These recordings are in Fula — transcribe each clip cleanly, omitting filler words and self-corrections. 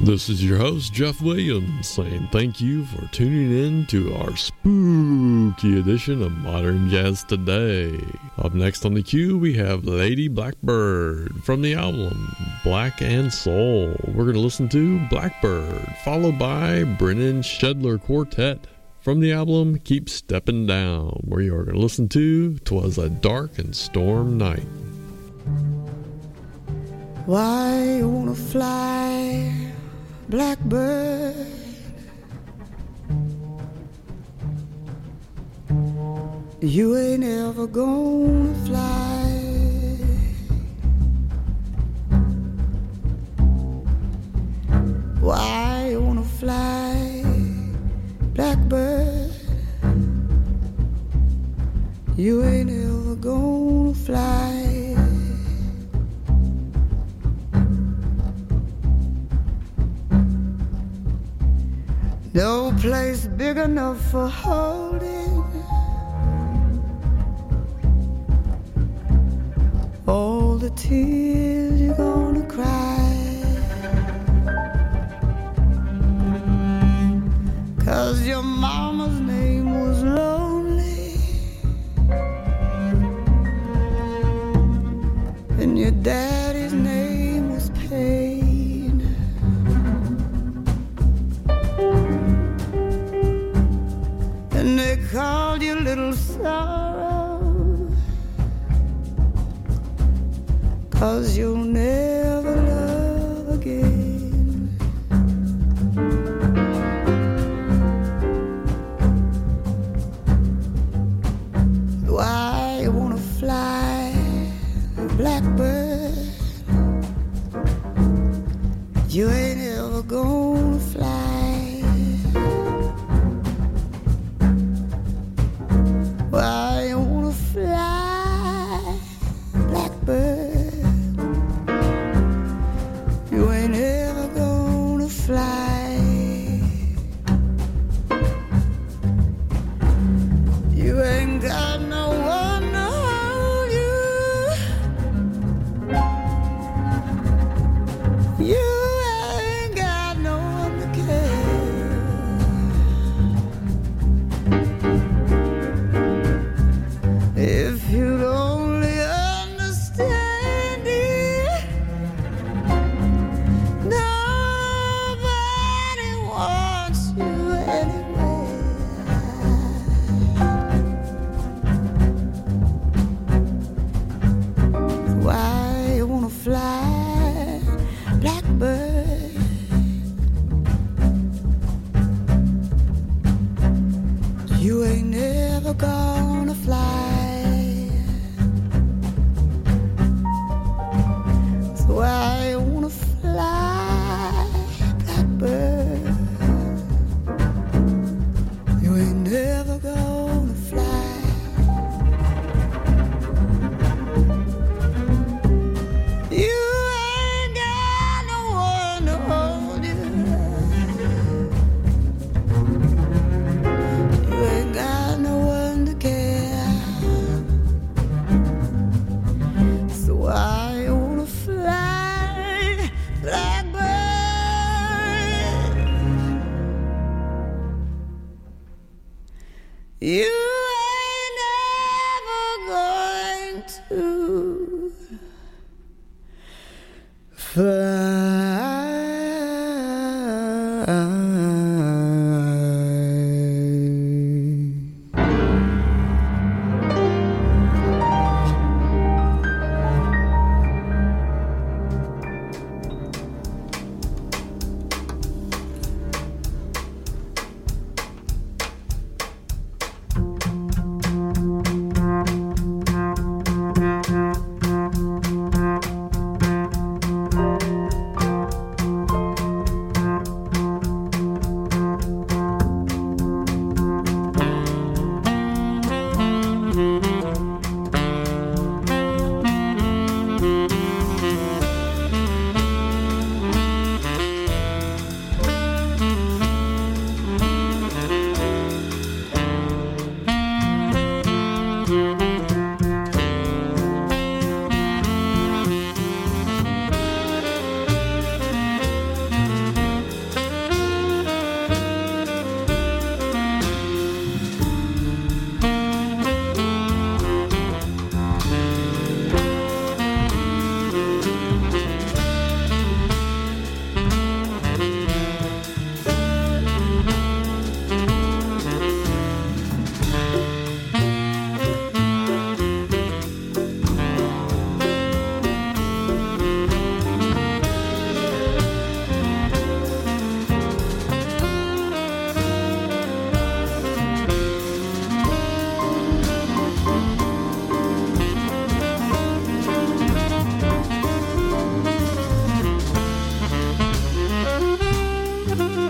This is your host, Jeff Williams, saying thank you for tuning in to our spooky edition of Modern Jazz Today. Up next on the queue, we have Lady Blackbird from the album Black and Soul. We're going to listen to Blackbird, followed by Brennan Shedler Quartet from the album Keep Steppin' Down, where you are going to listen to 'Twas a Dark and Storm Night. Why you wanna fly, Blackbird? You ain't ever gonna fly. Why you wanna fly, Blackbird? You ain't ever gonna fly. No place big enough for holding all the tears you're gonna cry. 'Cause your mama's name was lonely and your daddy's name was pain. And they called you Little Sorrow, 'cause you'll never love again. Why you wanna fly, Blackbird? You ain't ever gonna fly. Why you wanna fly, Blackbird? You ain't ever gonna fly. You ain't got no one to hold you. You ain't got no one to care. If you'd only understand it, nobody wants you anyway. Why you wanna fly, Blackbird? You ain't never gonna fly. Why you wanna fly, Blackbird? You ain't never gonna fly. You ain't got no one to hold you. You ain't got no one to care. So why you wanna fly, Blackbird? You ain't never going to fly.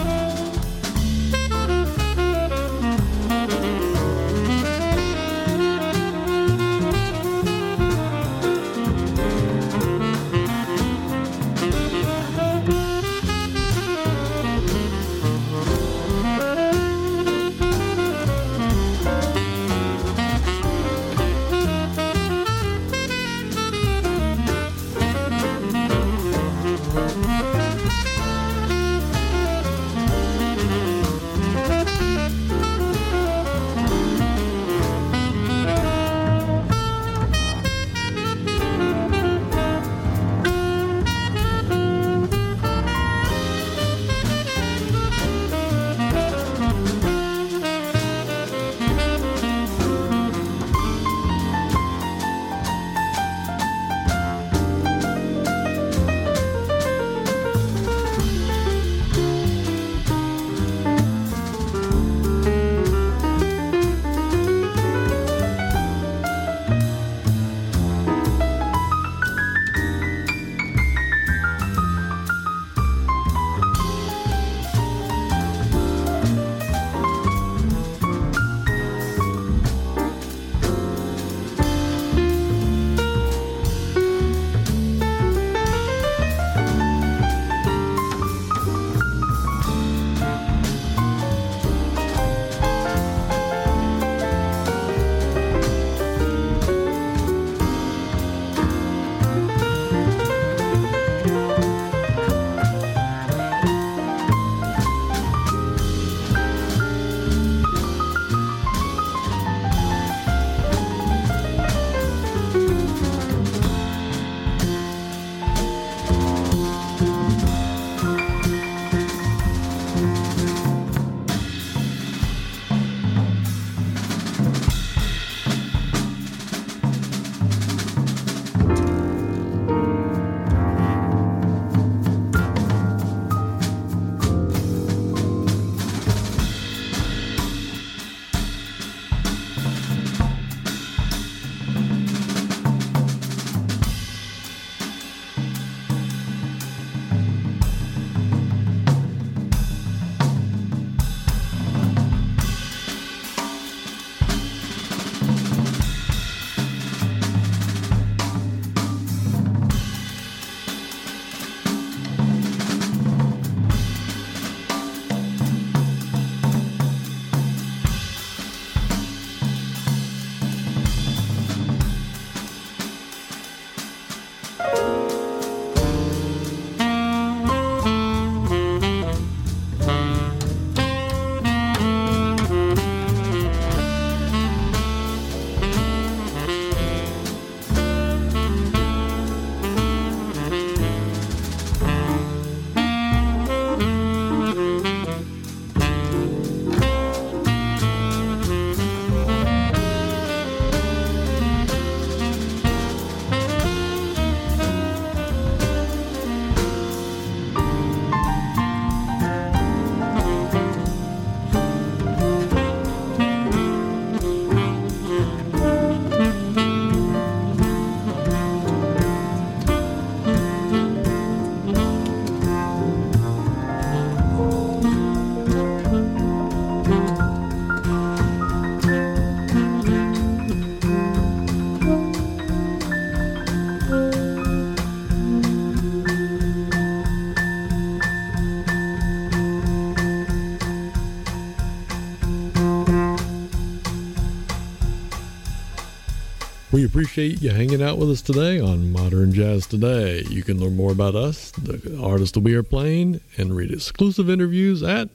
We appreciate you hanging out with us today on Modern Jazz Today. You can learn more about us, the artists that we are playing, and read exclusive interviews at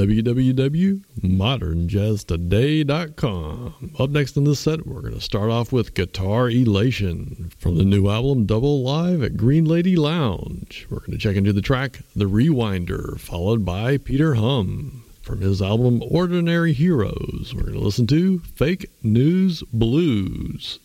www.modernjazztoday.com. Up next in this set, we're going to start off with Guitar Elation from the new album Double Live at Green Lady Lounge. We're going to check into the track The Rewinder, followed by Peter Hum. From his album Ordinary Heroes, we're going to listen to Fake News Blues.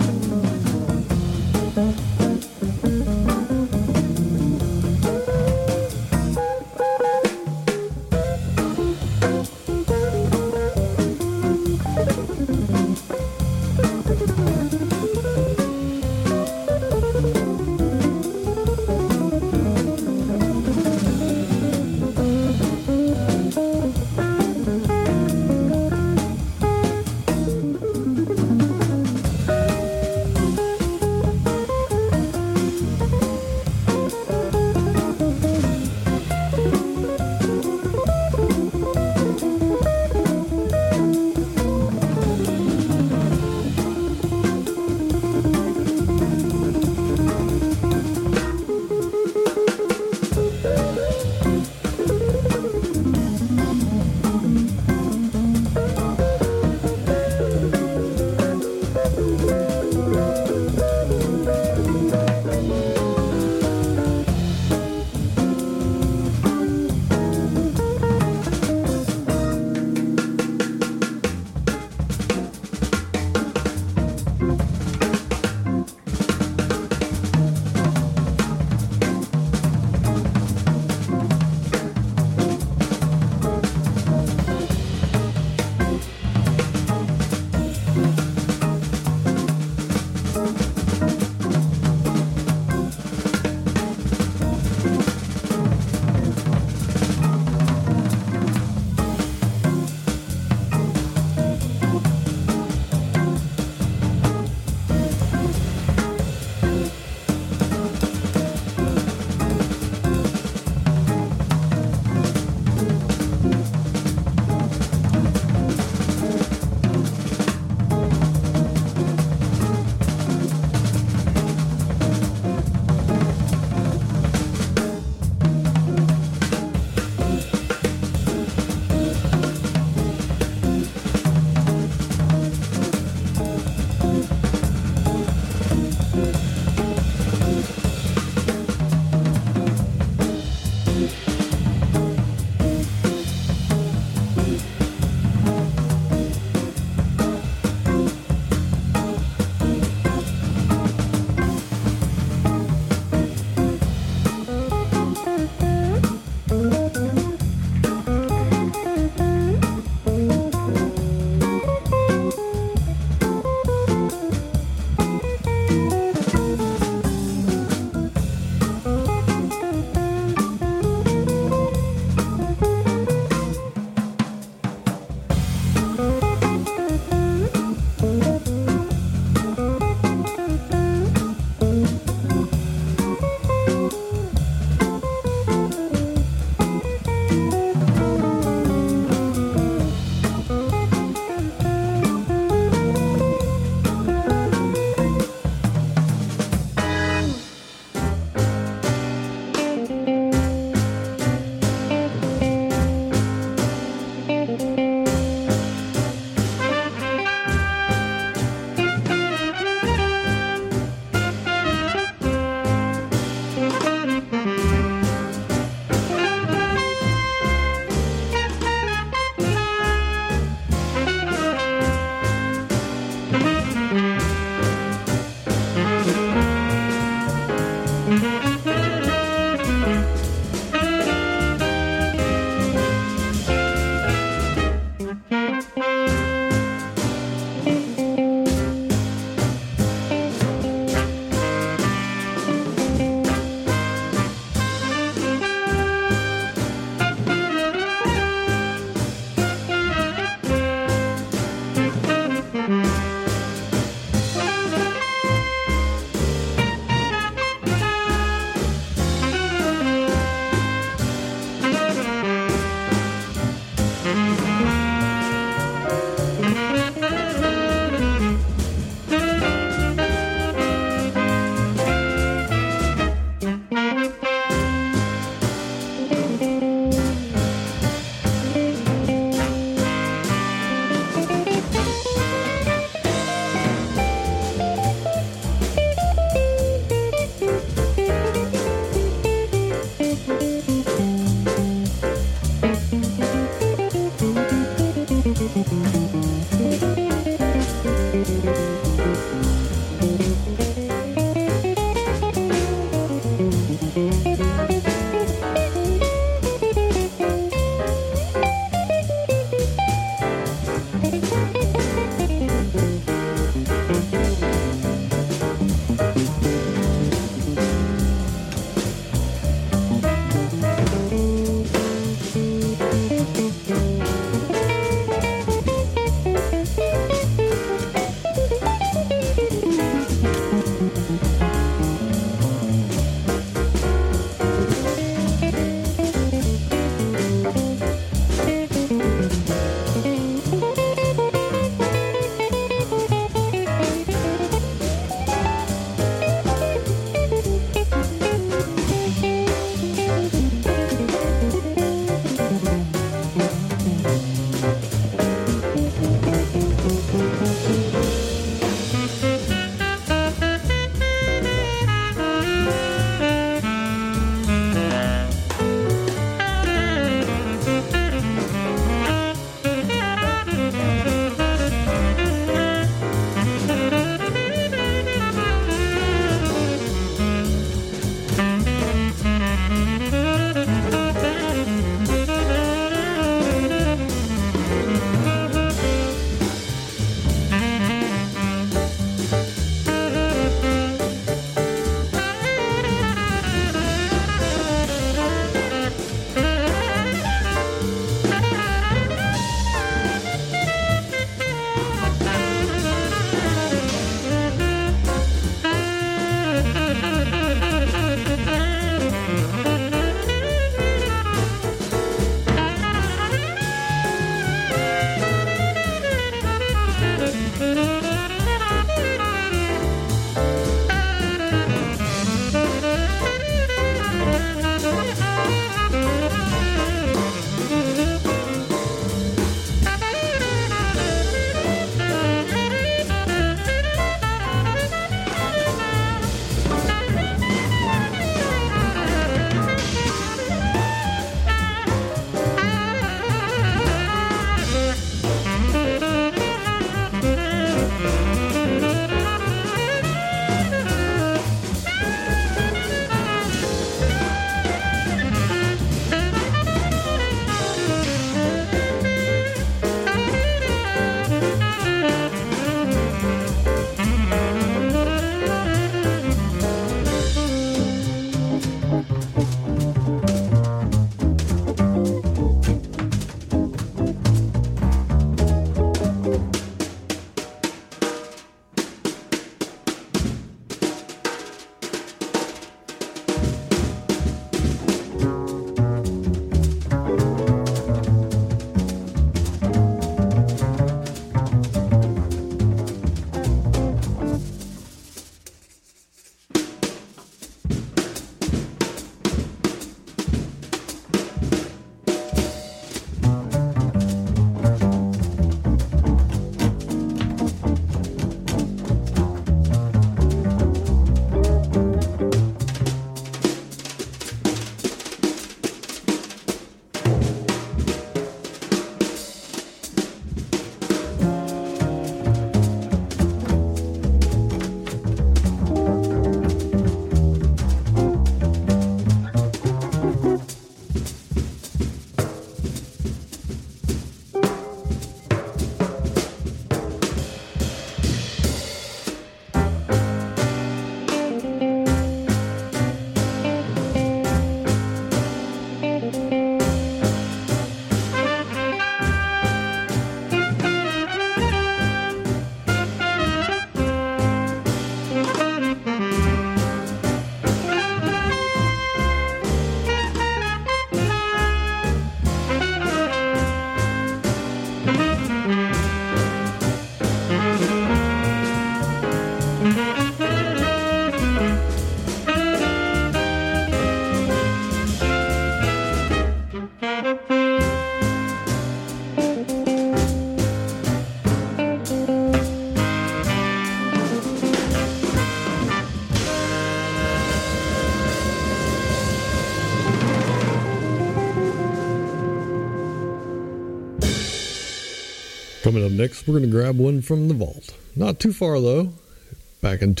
Coming up next, we're going to grab one from the vault. Not too far, though. Back in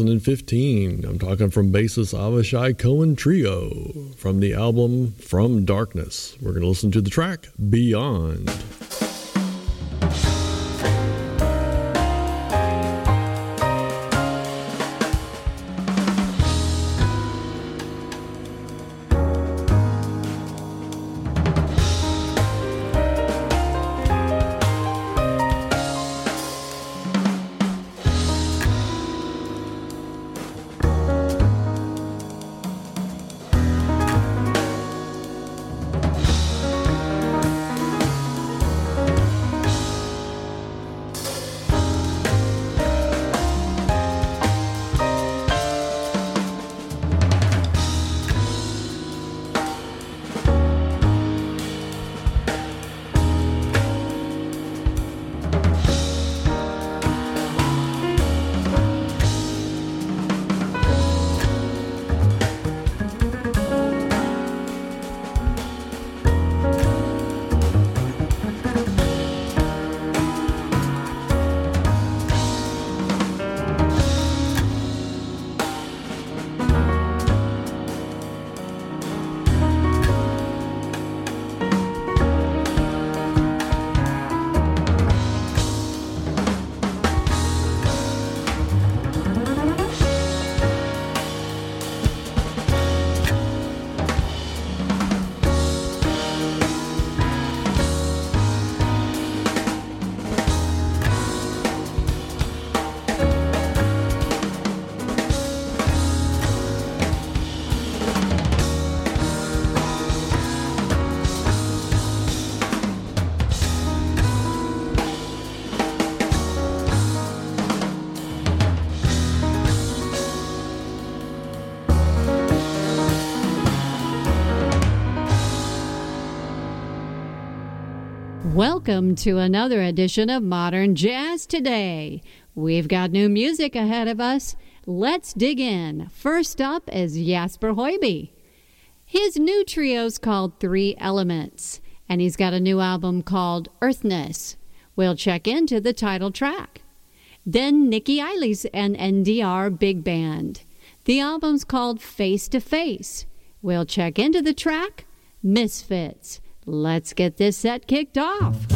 2015, I'm talking from bassist Avishai Cohen Trio from the album From Darkness. We're going to listen to the track Beyond. Welcome to another edition of Modern Jazz Today. We've got new music ahead of us. Let's dig in. First up is Jasper Hoiby. His new trio's called Three Elements, and he's got a new album called Earthness. We'll check into the title track. Then Nikki Eilis and NDR Big Band. The album's called Face to Face. We'll check into the track Misfits. Let's get this set kicked off.